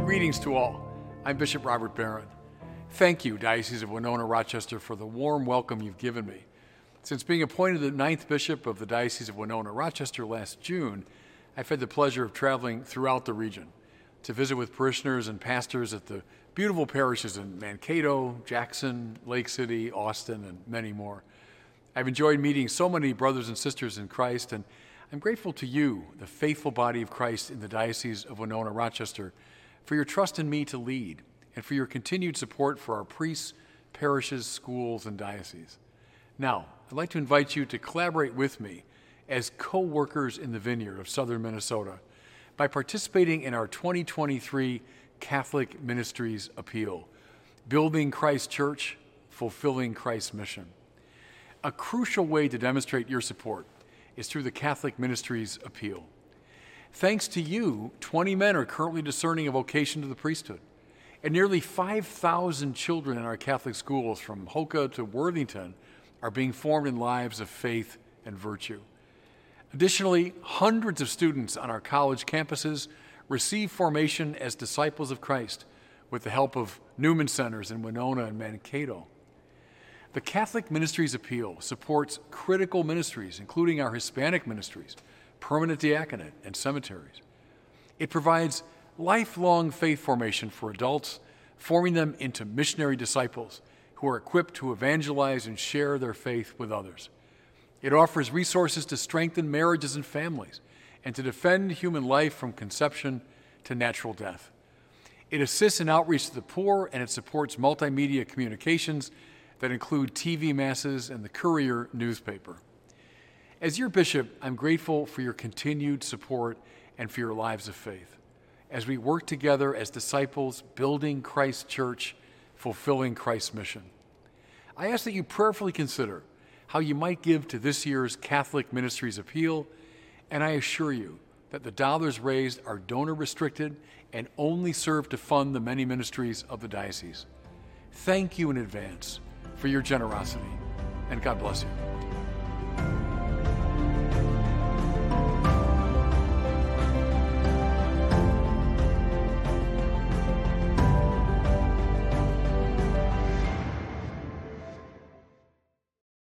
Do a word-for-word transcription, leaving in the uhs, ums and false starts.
Greetings to all. I'm Bishop Robert Barron. Thank you, Diocese of Winona-Rochester, for the warm welcome you've given me. Since being appointed the ninth bishop of the Diocese of Winona-Rochester last June, I've had the pleasure of traveling throughout the region to visit with parishioners and pastors at the beautiful parishes in Mankato, Jackson, Lake City, Austin, and many more. I've enjoyed meeting so many brothers and sisters in Christ, and I'm grateful to you, the faithful body of Christ in the Diocese of Winona-Rochester, for your trust in me to lead and for your continued support for our priests, parishes, schools, and dioceses. Now, I'd like to invite you to collaborate with me as co-workers in the vineyard of southern Minnesota by participating in our twenty twenty-three Catholic Ministries Appeal, Building Christ's Church, Fulfilling Christ's Mission. A crucial way to demonstrate your support is through the Catholic Ministries Appeal. Thanks to you, twenty men are currently discerning a vocation to the priesthood, and nearly five thousand children in our Catholic schools from Hoka to Worthington are being formed in lives of faith and virtue. Additionally, hundreds of students on our college campuses receive formation as disciples of Christ with the help of Newman Centers in Winona and Mankato. The Catholic Ministries Appeal supports critical ministries, including our Hispanic ministries, permanent diaconate, and cemeteries. It provides lifelong faith formation for adults, forming them into missionary disciples who are equipped to evangelize and share their faith with others. It offers resources to strengthen marriages and families and to defend human life from conception to natural death. It assists in outreach to the poor, and it supports multimedia communications that include T V masses and the Courier newspaper. As your bishop, I'm grateful for your continued support and for your lives of faith as we work together as disciples, building Christ's church, fulfilling Christ's mission. I ask that you prayerfully consider how you might give to this year's Catholic Ministries Appeal, and I assure you that the dollars raised are donor-restricted and only serve to fund the many ministries of the diocese. Thank you in advance for your generosity, and God bless you.